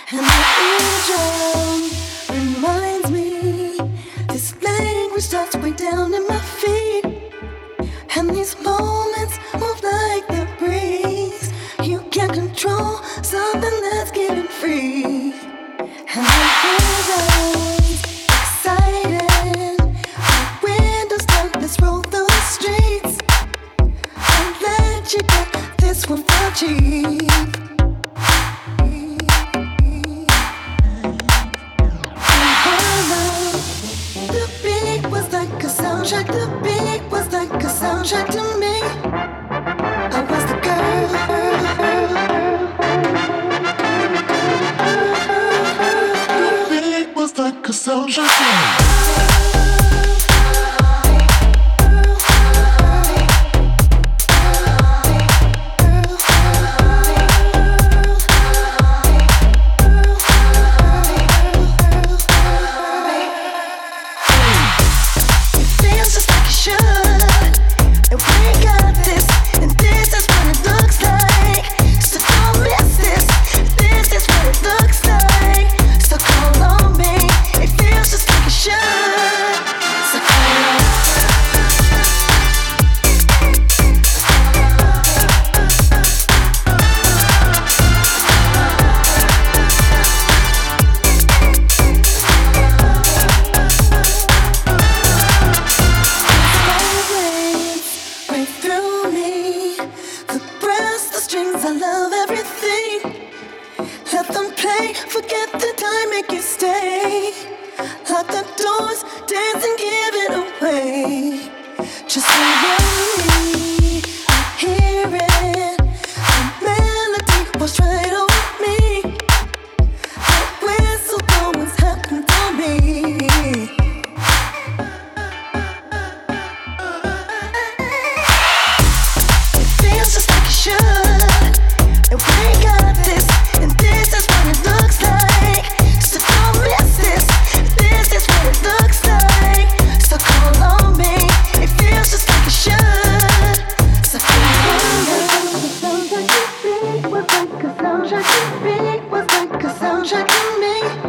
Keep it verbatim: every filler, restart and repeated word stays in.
And my eardrum reminds me this language starts way down in my feet. And these moments move like the breeze. You can't control something that's getting free. And my rhythm's excited. My windows down, let's roll through the streets. I'll let you get this one for cheap. Soundtrack, the beat was like a soundtrack to me. I was the girl. The beat was like a soundtrack to me. I love everything. Let them play, forget the time, make you stay. Lock the doors, dance and give it away. Just around me, I hear it. The melody was right over me. The whistle blowing's happened to me. It feels just like it should. And we got this, and this is what it looks like. So don't miss this, this is what it looks like. So call on me, it feels just like it should. So call on me. The soundtrack to me was like a soundtrack to me, was like a soundtrack to me.